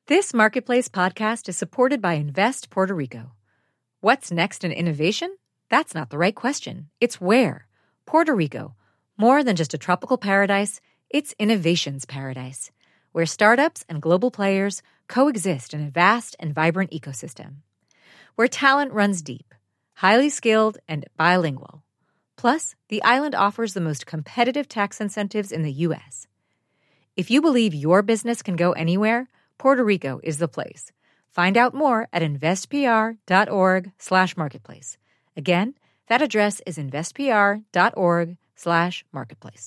This Marketplace podcast is supported by Invest Puerto Rico. What's next in innovation? That's not the right question. It's where. Puerto Rico. More than just a tropical paradise, it's innovation's paradise, where startups and global players coexist in a vast and vibrant ecosystem. Where talent runs deep, highly skilled, and bilingual. Plus, the island offers the most competitive tax incentives in the U.S. If you believe your business can go anywhere, Puerto Rico is the place. Find out more at investpr.org/marketplace. Again, that address is investpr.org/marketplace.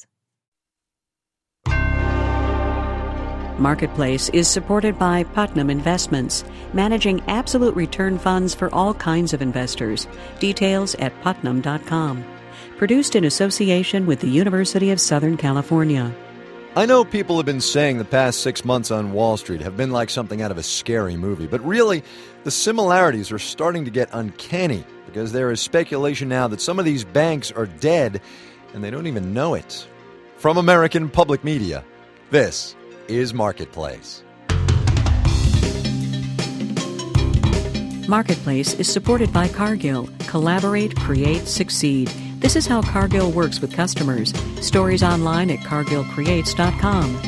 Marketplace is supported by Putnam Investments, managing absolute return funds for all kinds of investors. Details at putnam.com. Produced in association with the University of Southern California. I know people have been saying the past 6 months on Wall Street have been like something out of a scary movie, but really, the similarities are starting to get uncanny because there is speculation now that some of these banks are dead and they don't even know it. From American Public Media, this is Marketplace. Marketplace is supported by Cargill. Collaborate, create, succeed. This is how Cargill works with customers. Stories online at cargillcreates.com.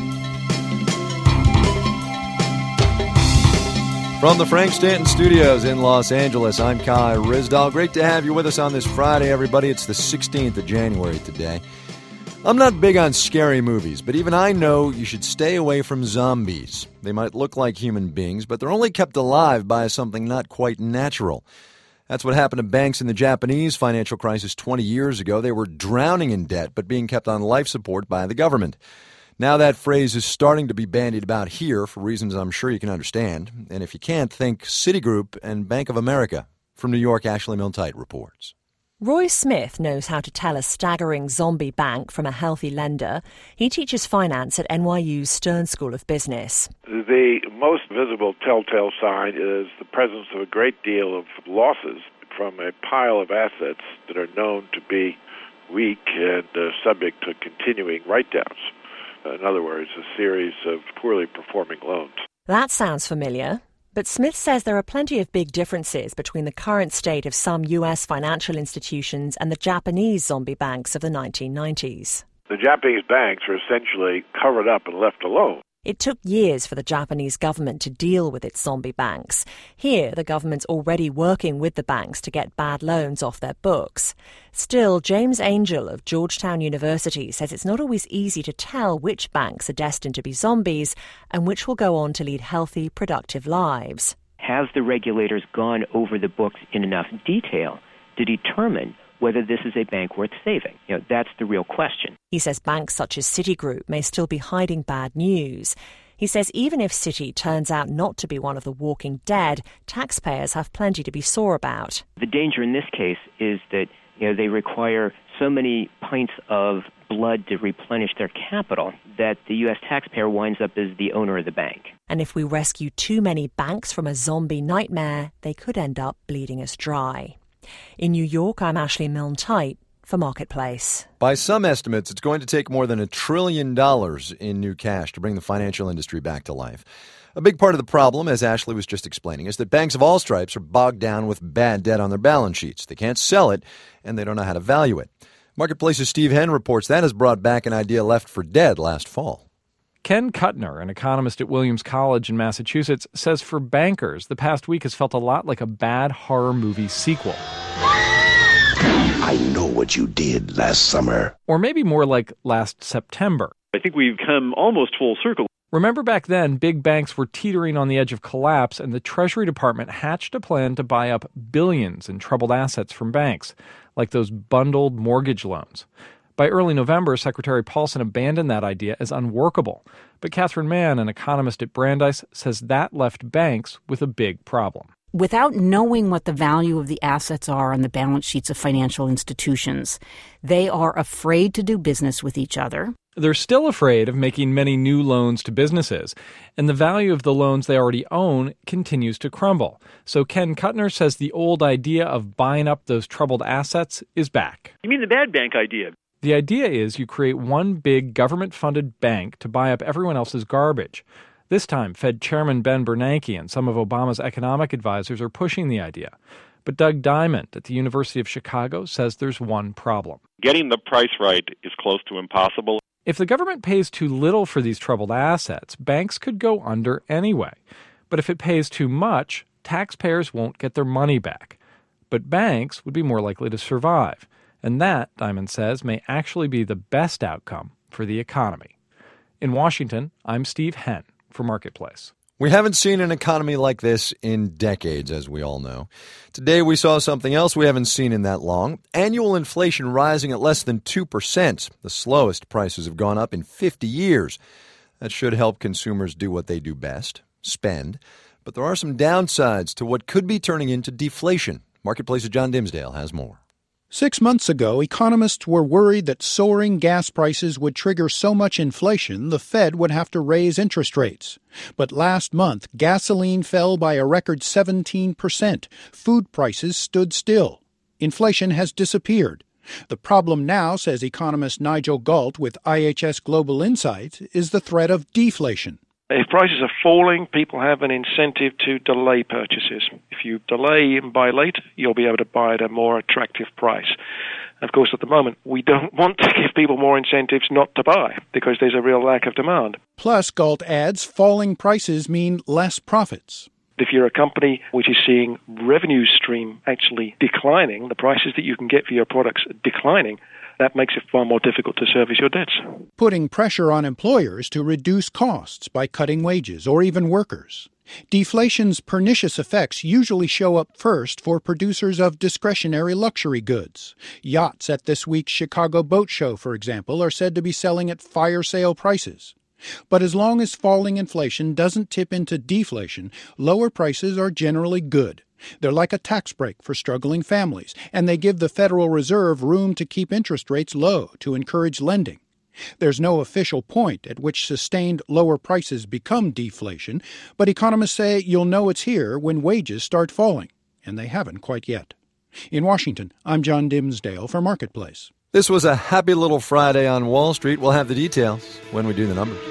From the Frank Stanton Studios in Los Angeles, I'm Kai Ryssdal. Great to have you with us on this Friday, everybody. It's the 16th of January today. I'm not big on scary movies, but even I know you should stay away from zombies. They might look like human beings, but they're only kept alive by something not quite natural. That's what happened to banks in the Japanese financial crisis 20 years ago. They were drowning in debt, but being kept on life support by the government. Now that phrase is starting to be bandied about here for reasons I'm sure you can understand. And if you can't, think Citigroup and Bank of America. From New York, Ashley Milne-Tyte reports. Roy Smith knows how to tell a staggering zombie bank from a healthy lender. He teaches finance at NYU's Stern School of Business. The most visible telltale sign is the presence of a great deal of losses from a pile of assets that are known to be weak and subject to continuing write-downs. In other words, a series of poorly performing loans. That sounds familiar. But Smith says there are plenty of big differences between the current state of some U.S. financial institutions and the Japanese zombie banks of the 1990s. The Japanese banks are essentially covered up and left alone. It took years for the Japanese government to deal with its zombie banks. Here, the government's already working with the banks to get bad loans off their books. Still, James Angel of Georgetown University says it's not always easy to tell which banks are destined to be zombies and which will go on to lead healthy, productive lives. Have the regulators gone over the books in enough detail to determine whether this is a bank worth saving? That's the real question. He says banks such as Citigroup may still be hiding bad news. He says even if Citi turns out not to be one of the walking dead, taxpayers have plenty to be sore about. The danger in this case is that they require so many pints of blood to replenish their capital that the U.S. taxpayer winds up as the owner of the bank. And if we rescue too many banks from a zombie nightmare, they could end up bleeding us dry. In New York, I'm Ashley Milne-Tyte for Marketplace. By some estimates, it's going to take more than $1 trillion in new cash to bring the financial industry back to life. A big part of the problem, as Ashley was just explaining, is that banks of all stripes are bogged down with bad debt on their balance sheets. They can't sell it, and they don't know how to value it. Marketplace's Steve Henn reports that has brought back an idea left for dead last fall. Ken Kuttner, an economist at Williams College in Massachusetts, says for bankers, the past week has felt a lot like a bad horror movie sequel. I know what you did last summer. Or maybe more like last September. I think we've come almost full circle. Remember back then, big banks were teetering on the edge of collapse, and the Treasury Department hatched a plan to buy up billions in troubled assets from banks, like those bundled mortgage loans. By early November, Secretary Paulson abandoned that idea as unworkable. But Catherine Mann, an economist at Brandeis, says that left banks with a big problem. Without knowing what the value of the assets are on the balance sheets of financial institutions, they are afraid to do business with each other. They're still afraid of making many new loans to businesses, and the value of the loans they already own continues to crumble. So Ken Kuttner says the old idea of buying up those troubled assets is back. You mean the bad bank idea? The idea is you create one big government-funded bank to buy up everyone else's garbage. This time, Fed Chairman Ben Bernanke and some of Obama's economic advisors are pushing the idea. But Doug Diamond at the University of Chicago says there's one problem. Getting the price right is close to impossible. If the government pays too little for these troubled assets, banks could go under anyway. But if it pays too much, taxpayers won't get their money back. But banks would be more likely to survive. And that, Diamond says, may actually be the best outcome for the economy. In Washington, I'm Steve Henn for Marketplace. We haven't seen an economy like this in decades, as we all know. Today we saw something else we haven't seen in that long. Annual inflation rising at less than 2%, the slowest prices have gone up in 50 years. That should help consumers do what they do best, spend. But there are some downsides to what could be turning into deflation. Marketplace's John Dimsdale has more. 6 months ago, economists were worried that soaring gas prices would trigger so much inflation the Fed would have to raise interest rates. But last month, gasoline fell by a record 17%. Food prices stood still. Inflation has disappeared. The problem now, says economist Nigel Galt with IHS Global Insights, is the threat of deflation. If prices are falling, people have an incentive to delay purchases. If you delay and buy late, you'll be able to buy at a more attractive price. Of course, at the moment, we don't want to give people more incentives not to buy because there's a real lack of demand. Plus, Galt adds, falling prices mean less profits. If you're a company which is seeing revenue stream actually declining, the prices that you can get for your products declining, that makes it far more difficult to service your debts. Putting pressure on employers to reduce costs by cutting wages or even workers. Deflation's pernicious effects usually show up first for producers of discretionary luxury goods. Yachts at this week's Chicago Boat Show, for example, are said to be selling at fire sale prices. But as long as falling inflation doesn't tip into deflation, lower prices are generally good. They're like a tax break for struggling families, and they give the Federal Reserve room to keep interest rates low to encourage lending. There's no official point at which sustained lower prices become deflation, but economists say you'll know it's here when wages start falling, and they haven't quite yet. In Washington, I'm John Dimsdale for Marketplace. This was a happy little Friday on Wall Street. We'll have the details when we do the numbers.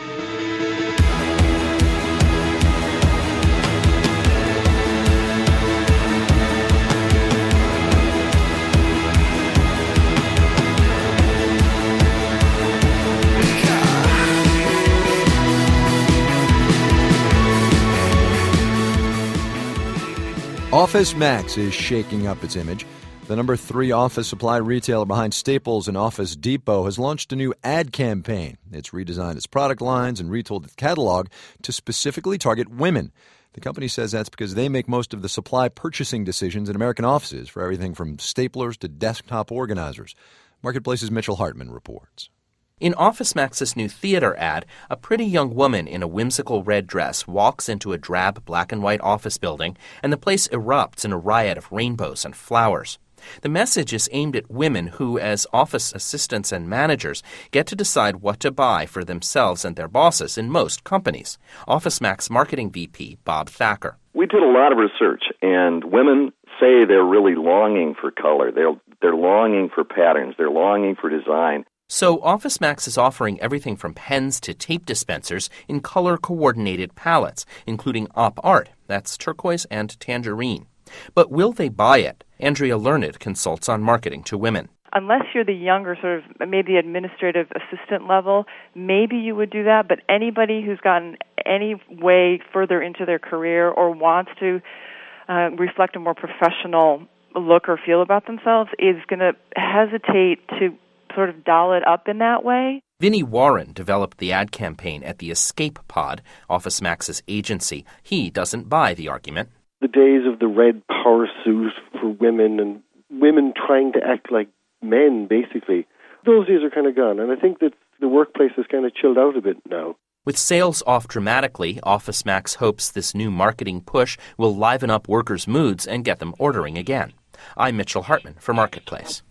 OfficeMax is shaking up its image. The number 3 office supply retailer behind Staples and Office Depot has launched a new ad campaign. It's redesigned its product lines and retooled its catalog to specifically target women. The company says that's because they make most of the supply purchasing decisions in American offices for everything from staplers to desktop organizers. Marketplace's Mitchell Hartman reports. In OfficeMax's new theater ad, a pretty young woman in a whimsical red dress walks into a drab black and white office building, and the place erupts in a riot of rainbows and flowers. The message is aimed at women who, as office assistants and managers, get to decide what to buy for themselves and their bosses in most companies. OfficeMax marketing VP Bob Thacker. We did a lot of research, and women say they're really longing for color. They're longing for patterns. They're longing for design. So OfficeMax is offering everything from pens to tape dispensers in color-coordinated palettes, including Op Art, that's turquoise and tangerine. But will they buy it? Andrea Learned consults on marketing to women. Unless you're the younger, sort of maybe administrative assistant level, maybe you would do that. But anybody who's gotten any way further into their career or wants to reflect a more professional look or feel about themselves is going to hesitate to sort of doll it up in that way. Vinnie Warren developed the ad campaign at the Escape Pod, OfficeMax's agency. He doesn't buy the argument. The days of the red power suit for women and women trying to act like men, basically, those days are kind of gone. And I think that the workplace has kind of chilled out a bit now. With sales off dramatically, OfficeMax hopes this new marketing push will liven up workers' moods and get them ordering again. I'm Mitchell Hartman for Marketplace.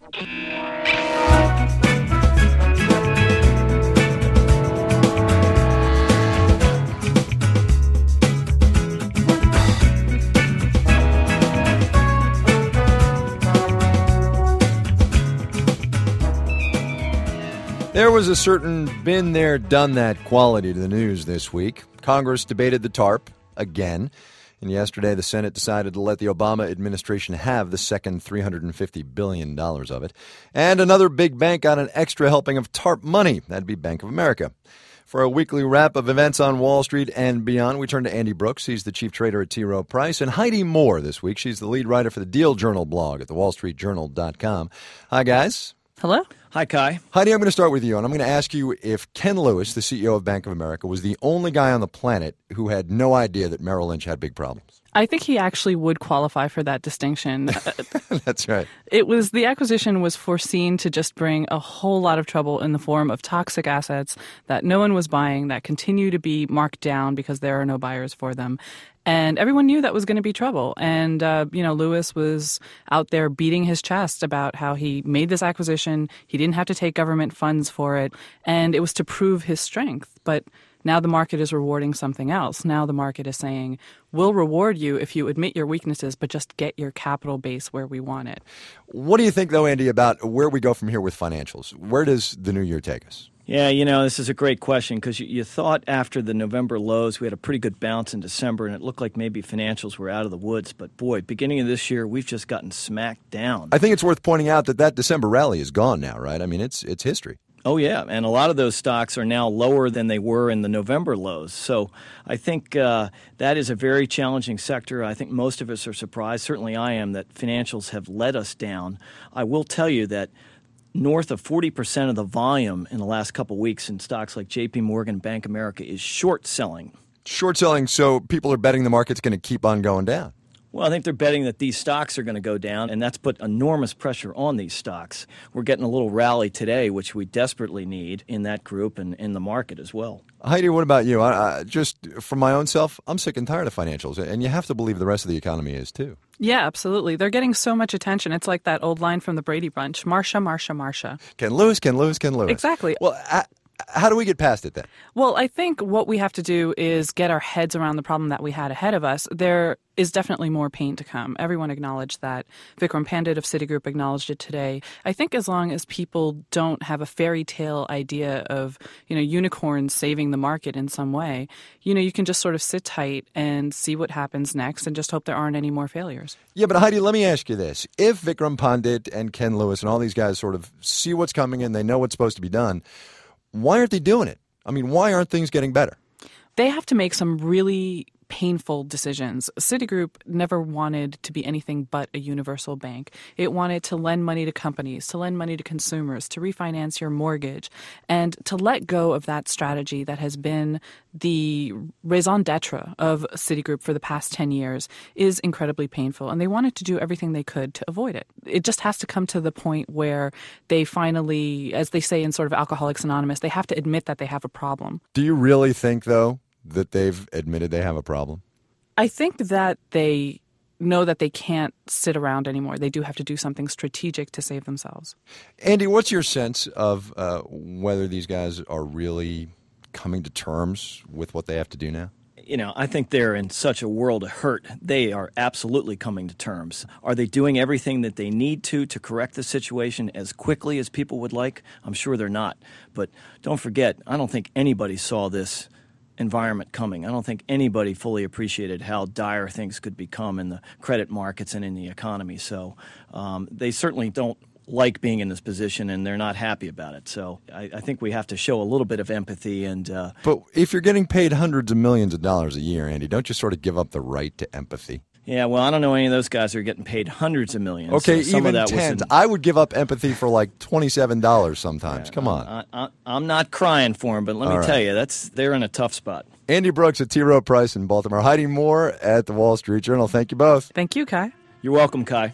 There was a certain been there, done that quality to the news this week. Congress debated the TARP again. And yesterday, the Senate decided to let the Obama administration have the second $350 billion of it. And another big bank got an extra helping of TARP money. That'd be Bank of America. For a weekly wrap of events on Wall Street and beyond, we turn to Andy Brooks. He's the chief trader at T. Rowe Price. And Heidi Moore this week. She's the lead writer for the Deal Journal blog at thewallstreetjournal.com. Hi, guys. Hello. Hi, Kai. Heidi, I'm going to start with you, and I'm going to ask you if Ken Lewis, the CEO of Bank of America, was the only guy on the planet who had no idea that Merrill Lynch had big problems. I think he actually would qualify for that distinction. That's right. The acquisition was foreseen to just bring a whole lot of trouble in the form of toxic assets that no one was buying, that continue to be marked down because there are no buyers for them. And everyone knew that was going to be trouble. And, Lewis was out there beating his chest about how he made this acquisition. He didn't have to take government funds for it. And it was to prove his strength. But now the market is rewarding something else. Now the market is saying, we'll reward you if you admit your weaknesses, but just get your capital base where we want it. What do you think, though, Andy, about where we go from here with financials? Where does the new year take us? Yeah, this is a great question because you thought after the November lows we had a pretty good bounce in December and it looked like maybe financials were out of the woods. But boy, beginning of this year, we've just gotten smacked down. I think it's worth pointing out that December rally is gone now, right? I mean, it's history. Oh, yeah. And a lot of those stocks are now lower than they were in the November lows. So I think that is a very challenging sector. I think most of us are surprised. Certainly I am that financials have let us down. I will tell you that north of 40% of the volume in the last couple of weeks in stocks like J.P. Morgan, Bank of America is short selling. Short selling, so people are betting the market's going to keep on going down. Well, I think they're betting that these stocks are going to go down, and that's put enormous pressure on these stocks. We're getting a little rally today, which we desperately need in that group and in the market as well. Heidi, what about you? Just from my own self, I'm sick and tired of financials, and you have to believe the rest of the economy is too. Yeah, absolutely. They're getting so much attention. It's like that old line from the Brady Bunch, Marcia, Marcia, Marcia. Ken Lewis, Ken Lewis, Ken Lewis. Exactly. Well, how do we get past it then? Well, I think what we have to do is get our heads around the problem that we had ahead of us. There is definitely more pain to come. Everyone acknowledged that. Vikram Pandit of Citigroup acknowledged it today. I think as long as people don't have a fairy tale idea of, unicorns saving the market in some way, you can just sort of sit tight and see what happens next and just hope there aren't any more failures. Yeah, but Heidi, let me ask you this. If Vikram Pandit and Ken Lewis and all these guys sort of see what's coming and they know what's supposed to be done, why aren't they doing it? I mean, why aren't things getting better? They have to make some really painful decisions. Citigroup never wanted to be anything but a universal bank. It wanted to lend money to companies, to lend money to consumers, to refinance your mortgage, and to let go of that strategy that has been the raison d'etre of Citigroup for the past 10 years is incredibly painful, and they wanted to do everything they could to avoid it. It just has to come to the point where they finally, as they say in sort of Alcoholics Anonymous, they have to admit that they have a problem. Do you really think, though, that they've admitted they have a problem? I think that they know that they can't sit around anymore. They do have to do something strategic to save themselves. Andy, what's your sense of whether these guys are really coming to terms with what they have to do now? I think they're in such a world of hurt. They are absolutely coming to terms. Are they doing everything that they need to correct the situation as quickly as people would like? I'm sure they're not. But don't forget, I don't think anybody saw this environment coming. I don't think anybody fully appreciated how dire things could become in the credit markets and in the economy. So they certainly don't like being in this position, and they're not happy about it. So I think we have to show a little bit of empathy. But if you're getting paid hundreds of millions of dollars a year, Andy, don't you sort of give up the right to empathy? Yeah, well, I don't know any of those guys who are getting paid hundreds of millions. Okay, so even tens. I would give up empathy for like $27 sometimes. Yeah, come on. I'm not crying for them, but let me tell you, they're in a tough spot. Andy Brooks at T. Rowe Price in Baltimore. Heidi Moore at the Wall Street Journal. Thank you both. Thank you, Kai. You're welcome, Kai.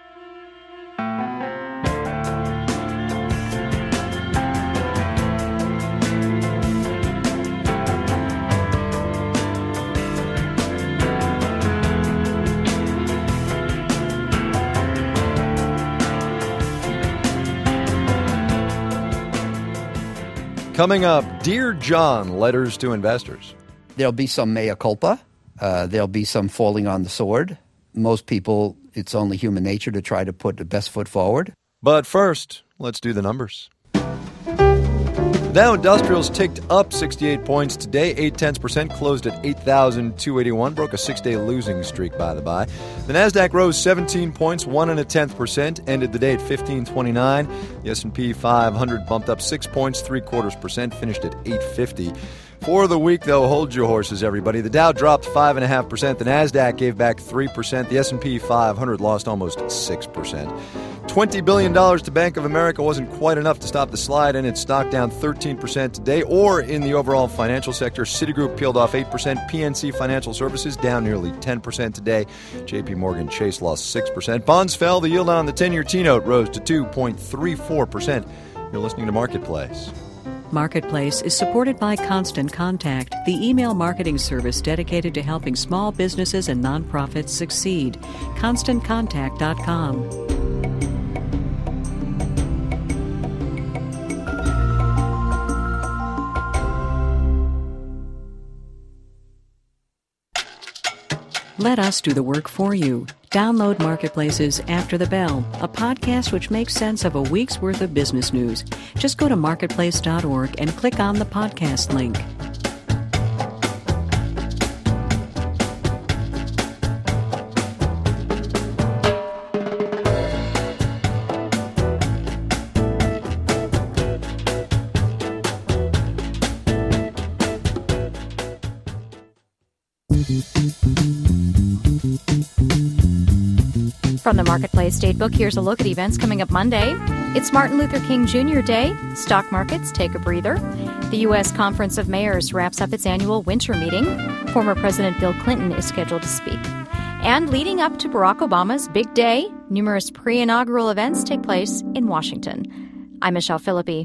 Coming up, Dear John, letters to investors. There'll be some mea culpa. There'll be some falling on the sword. Most people, it's only human nature to try to put the best foot forward. But first, let's do the numbers. Dow Industrials ticked up 68 points today, 0.8%, closed at 8,281, broke a 6-day losing streak, by the by. The Nasdaq rose 17 points, 1.1%, ended the day at 1529. The S&P 500 bumped up 6 points, 0.75%, finished at 850. For the week, though, hold your horses, everybody. The Dow dropped 5.5%. The Nasdaq gave back 3%. The S&P 500 lost almost 6%. $20 billion to Bank of America wasn't quite enough to stop the slide, and its stock down 13% today. Or in the overall financial sector, Citigroup peeled off 8%. PNC Financial Services down nearly 10% today. JP Morgan Chase lost 6%. Bonds fell. The yield on the 10-year T-note rose to 2.34%. You're listening to Marketplace. Marketplace is supported by Constant Contact, the email marketing service dedicated to helping small businesses and nonprofits succeed. ConstantContact.com. Let us do the work for you. Download Marketplace's After the Bell, a podcast which makes sense of a week's worth of business news. Just go to marketplace.org and click on the podcast link. From the Marketplace Datebook, here's a look at events coming up Monday. It's Martin Luther King Jr. Day. Stock markets take a breather. The U.S. Conference of Mayors wraps up its annual winter meeting. Former President Bill Clinton is scheduled to speak. And leading up to Barack Obama's big day, numerous pre-inaugural events take place in Washington. I'm Michelle Philippi.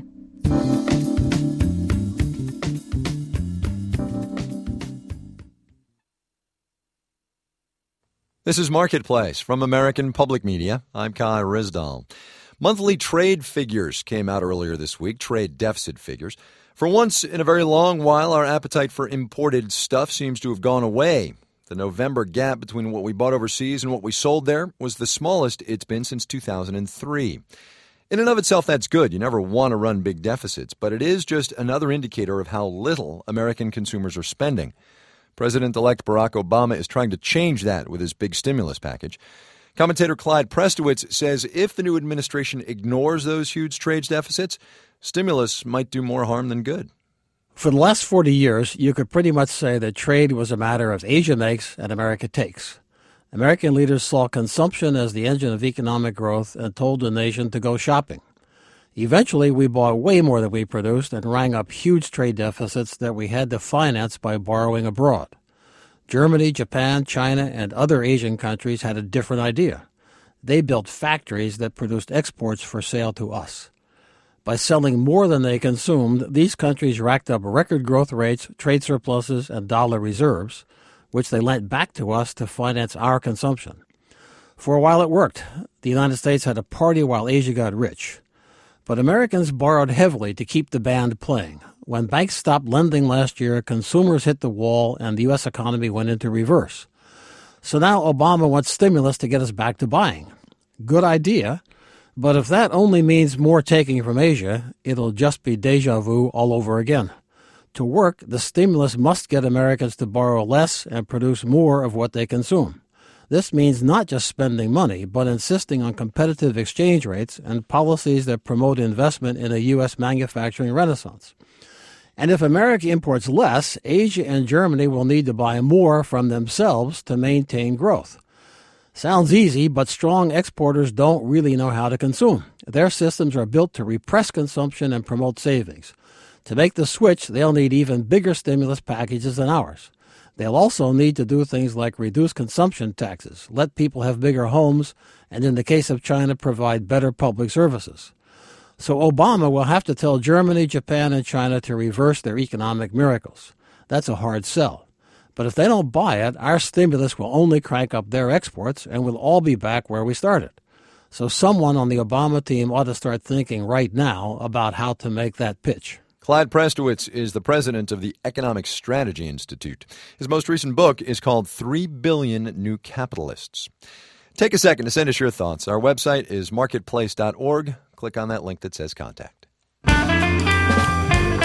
This is Marketplace from American Public Media. I'm Kai Risdall. Monthly trade figures came out earlier this week, trade deficit figures. For once in a very long while, our appetite for imported stuff seems to have gone away. The November gap between what we bought overseas and what we sold there was the smallest it's been since 2003. In and of itself, that's good. You never want to run big deficits, but it is just another indicator of how little American consumers are spending. President-elect Barack Obama is trying to change that with his big stimulus package. Commentator Clyde Prestowitz says if the new administration ignores those huge trade deficits, stimulus might do more harm than good. For the last 40 years, you could pretty much say that trade was a matter of Asia makes and America takes. American leaders saw consumption as the engine of economic growth and told the nation to go shopping. Eventually, we bought way more than we produced and rang up huge trade deficits that we had to finance by borrowing abroad. Germany, Japan, China, and other Asian countries had a different idea. They built factories that produced exports for sale to us. By selling more than they consumed, these countries racked up record growth rates, trade surpluses, and dollar reserves, which they lent back to us to finance our consumption. For a while it worked. The United States had a party while Asia got rich. But Americans borrowed heavily to keep the band playing. When banks stopped lending last year, consumers hit the wall and the U.S. economy went into reverse. So now Obama wants stimulus to get us back to buying. Good idea, but if that only means more taking from Asia, it'll just be deja vu all over again. To work, the stimulus must get Americans to borrow less and produce more of what they consume. This means not just spending money, but insisting on competitive exchange rates and policies that promote investment in a U.S. manufacturing renaissance. And if America imports less, Asia and Germany will need to buy more from themselves to maintain growth. Sounds easy, but strong exporters don't really know how to consume. Their systems are built to repress consumption and promote savings. To make the switch, they'll need even bigger stimulus packages than ours. They'll also need to do things like reduce consumption taxes, let people have bigger homes, and in the case of China, provide better public services. So Obama will have to tell Germany, Japan, and China to reverse their economic miracles. That's a hard sell. But if they don't buy it, our stimulus will only crank up their exports, and we'll all be back where we started. So someone on the Obama team ought to start thinking right now about how to make that pitch. Clyde Prestowitz is the president of the Economic Strategy Institute. His most recent book is called 3 Billion New Capitalists. Take a second to send us your thoughts. Our website is marketplace.org. Click on that link that says contact.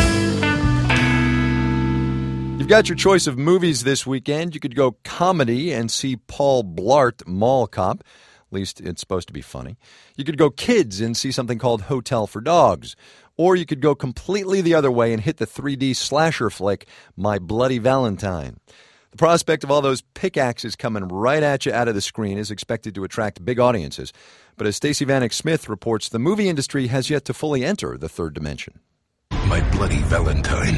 You've got your choice of movies this weekend. You could go comedy and see Paul Blart Mall Cop. At least it's supposed to be funny. You could go kids and see something called Hotel for Dogs. Or you could go completely the other way and hit the 3D slasher flick, My Bloody Valentine. The prospect of all those pickaxes coming right at you out of the screen is expected to attract big audiences. But as Stacey Vanek Smith reports, the movie industry has yet to fully enter the third dimension. My Bloody Valentine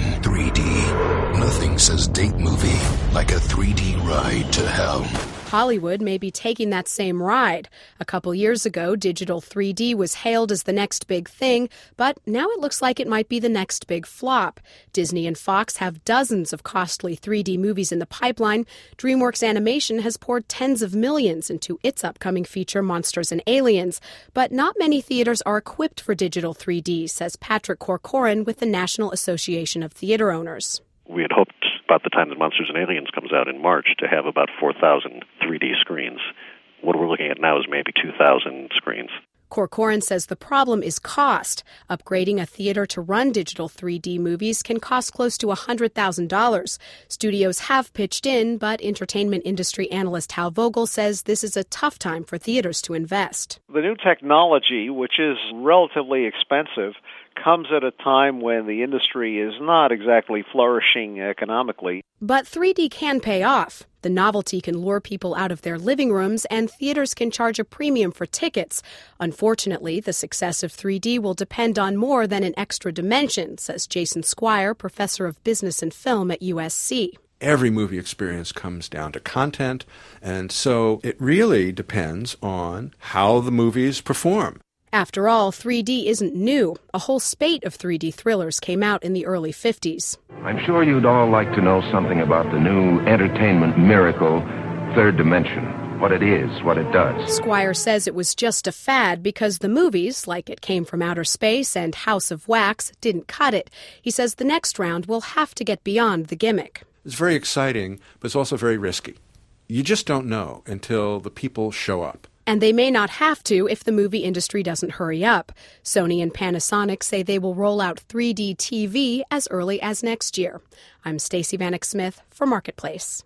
3D. Nothing says date movie like a 3D ride to hell. Hollywood may be taking that same ride. A couple years ago, digital 3D was hailed as the next big thing, but now it looks like it might be the next big flop. Disney and Fox have dozens of costly 3D movies in the pipeline. DreamWorks Animation has poured tens of millions into its upcoming feature Monsters and Aliens. But not many theaters are equipped for digital 3D, says Patrick Corcoran with the National Association of Theater Owners. We had hoped about the time that Monsters and Aliens comes out in March to have about 4,000 3D screens. What we're looking at now is maybe 2,000 screens. Corcoran says the problem is cost. Upgrading a theater to run digital 3D movies can cost close to $100,000. Studios have pitched in, but entertainment industry analyst Hal Vogel says this is a tough time for theaters to invest. The new technology, which is relatively expensive, comes at a time when the industry is not exactly flourishing economically. But 3D can pay off. The novelty can lure people out of their living rooms, and theaters can charge a premium for tickets. Unfortunately, the success of 3D will depend on more than an extra dimension, says Jason Squire, professor of business and film at USC. Every movie experience comes down to content, and so it really depends on how the movies perform. After all, 3D isn't new. A whole spate of 3D thrillers came out in the early 50s. I'm sure you'd all like to know something about the new entertainment miracle, Third Dimension. What it is, what it does. Squire says it was just a fad because the movies, like It Came from Outer Space and House of Wax, didn't cut it. He says the next round will have to get beyond the gimmick. It's very exciting, but it's also very risky. You just don't know until the people show up. And they may not have to if the movie industry doesn't hurry up. Sony and Panasonic say they will roll out 3D TV as early as next year. I'm Stacey Vanek Smith for Marketplace.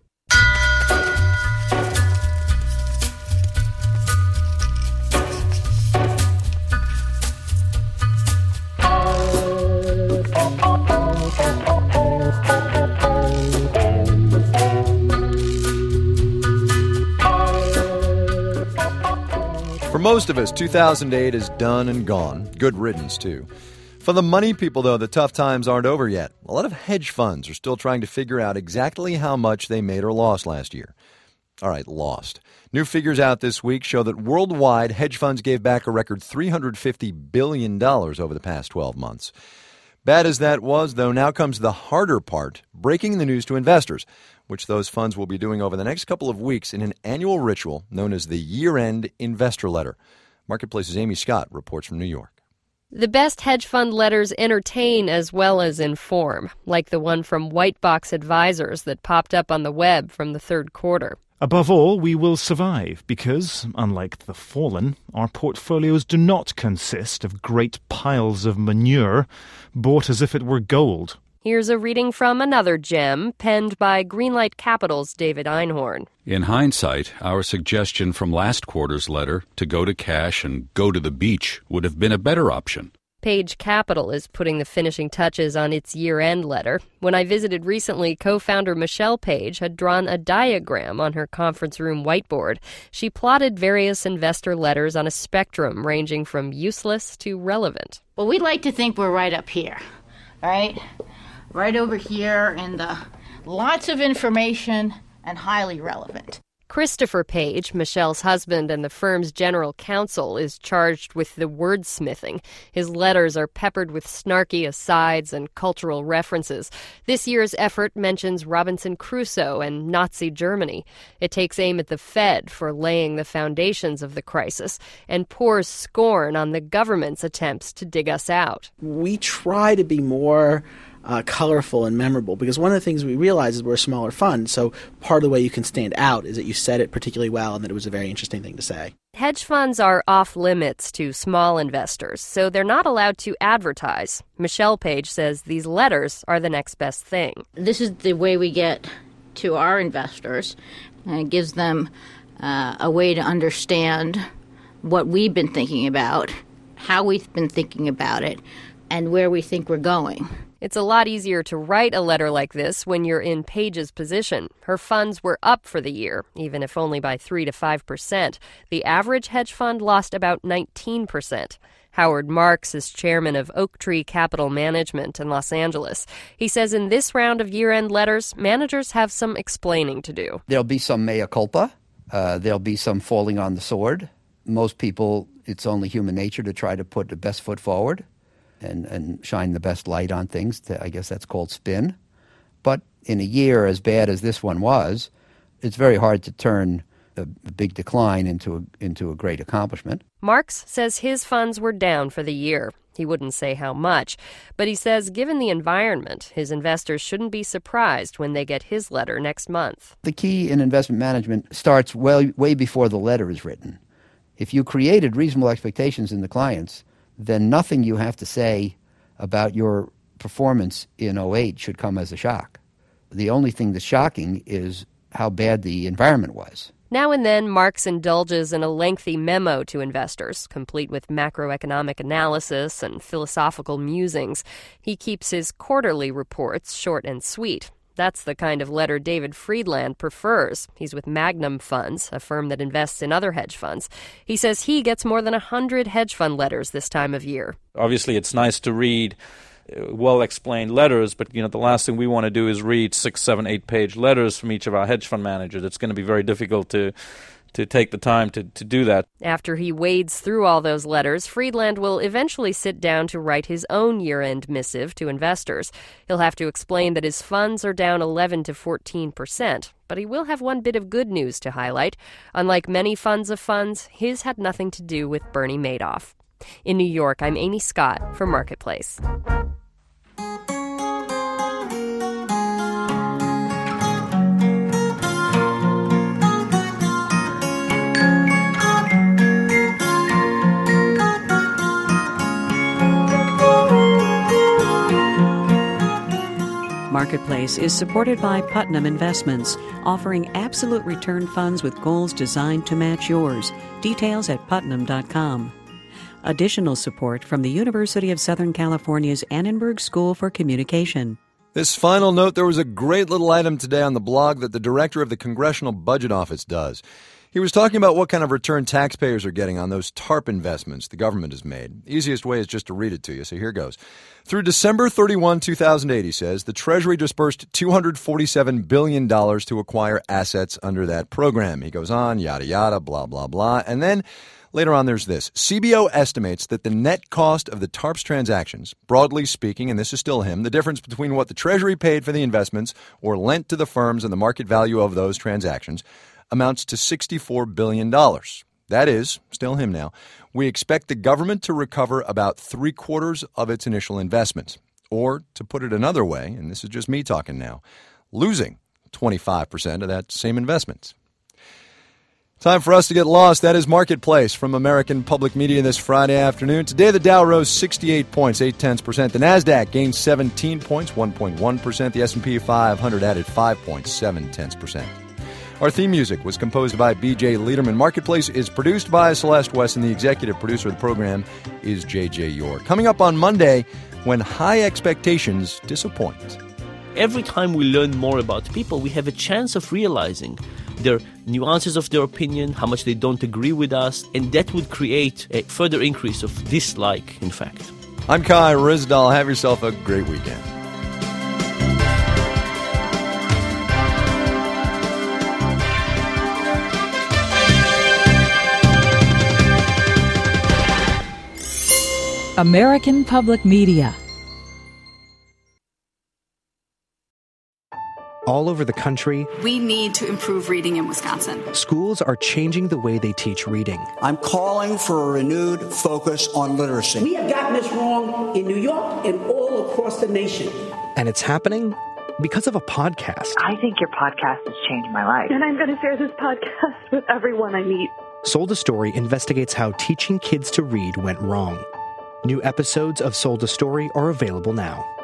For most of us, 2008 is done and gone. Good riddance, too. For the money people, though, the tough times aren't over yet. A lot of hedge funds are still trying to figure out exactly how much they made or lost last year. All right, lost. New figures out this week show that worldwide, hedge funds gave back a record $350 billion over the past 12 months. Bad as that was, though, now comes the harder part, breaking the news to investors, which those funds will be doing over the next couple of weeks in an annual ritual known as the Year-End Investor Letter. Marketplace's Amy Scott reports from New York. The best hedge fund letters entertain as well as inform, like the one from Whitebox Advisors that popped up on the web from the third quarter. Above all, we will survive because, unlike the fallen, our portfolios do not consist of great piles of manure bought as if it were gold. Here's a reading from another gem, penned by Greenlight Capital's David Einhorn. In hindsight, our suggestion from last quarter's letter to go to cash and go to the beach would have been a better option. Page Capital is putting the finishing touches on its year-end letter. When I visited recently, co-founder Michelle Page had drawn a diagram on her conference room whiteboard. She plotted various investor letters on a spectrum ranging from useless to relevant. Well, we'd like to think we're right up here, right? Right over here, and lots of information and highly relevant. Christopher Page, Michelle's husband and the firm's general counsel, is charged with the wordsmithing. His letters are peppered with snarky asides and cultural references. This year's effort mentions Robinson Crusoe and Nazi Germany. It takes aim at the Fed for laying the foundations of the crisis and pours scorn on the government's attempts to dig us out. We try to be more colorful and memorable, because one of the things we realize is we're a smaller fund, so part of the way you can stand out is that you said it particularly well and that it was a very interesting thing to say. Hedge funds are off limits to small investors, so they're not allowed to advertise. Michelle Page says these letters are the next best thing. This is the way we get to our investors, and it gives them a way to understand what we've been thinking about, how we've been thinking about it, and where we think we're going. It's a lot easier to write a letter like this when you're in Page's position. Her funds were up for the year, even if only by 3 to 5%. The average hedge fund lost about 19%. Howard Marks is chairman of Oaktree Capital Management in Los Angeles. He says in this round of year-end letters, managers have some explaining to do. There'll be some mea culpa. There'll be some falling on the sword. Most people, it's only human nature to try to put the best foot forward and shine the best light on things. I guess that's called spin. But in a year as bad as this one was, it's very hard to turn a big decline into a great accomplishment. Marks says his funds were down for the year. He wouldn't say how much, but he says given the environment, his investors shouldn't be surprised when they get his letter next month. The key in investment management starts way before the letter is written. If you created reasonable expectations in the clients, then nothing you have to say about your performance in 2008 should come as a shock. The only thing that's shocking is how bad the environment was. Now and then, Marks indulges in a lengthy memo to investors, complete with macroeconomic analysis and philosophical musings. He keeps his quarterly reports short and sweet. That's the kind of letter David Friedland prefers. He's with Magnum Funds, a firm that invests in other hedge funds. He says he gets more than 100 hedge fund letters this time of year. Obviously, it's nice to read well-explained letters, but the last thing we want to do is read 6, 7, 8-page letters from each of our hedge fund managers. It's going to be very difficult to take the time to do that. After he wades through all those letters, Friedland will eventually sit down to write his own year-end missive to investors. He'll have to explain that his funds are down 11 to 14%, but he will have one bit of good news to highlight. Unlike many funds of funds, his had nothing to do with Bernie Madoff. In New York, I'm Amy Scott for Marketplace. Marketplace is supported by Putnam Investments, offering absolute return funds with goals designed to match yours. Details at putnam.com. Additional support from the University of Southern California's Annenberg School for Communication. This final note, there was a great little item today on the blog that the director of the Congressional Budget Office does. He was talking about what kind of return taxpayers are getting on those TARP investments the government has made. The easiest way is just to read it to you, so here goes. Through December 31, 2008, he says, the Treasury disbursed $247 billion to acquire assets under that program. He goes on, yada, yada, blah, blah, blah. And then later on, there's this. CBO estimates that the net cost of the TARP's transactions, broadly speaking, and this is still him, the difference between what the Treasury paid for the investments or lent to the firms and the market value of those transactions, amounts to $64 billion. That is, still him now, we expect the government to recover about 3/4 of its initial investment. Or, to put it another way, and this is just me talking now, losing 25% of that same investment. Time for us to get lost. That is Marketplace from American Public Media this Friday afternoon. Today the Dow rose 68 points, 0.8%. The NASDAQ gained 17 points, 1.1%. The S&P 500 added 5.7%. Our theme music was composed by B.J. Liederman. Marketplace is produced by Celeste West, and the executive producer of the program is J.J. York. Coming up on Monday, when high expectations disappoint. Every time we learn more about people, we have a chance of realizing their nuances of their opinion, how much they don't agree with us, and that would create a further increase of dislike, in fact. I'm Kai Ryssdal. Have yourself a great weekend. American Public Media. All over the country, we need to improve reading in Wisconsin. Schools are changing the way they teach reading. I'm calling for a renewed focus on literacy. We have gotten this wrong in New York and all across the nation. And it's happening because of a podcast. I think your podcast has changed my life. And I'm going to share this podcast with everyone I meet. Sold a Story investigates how teaching kids to read went wrong. New episodes of Sold a Story are available now.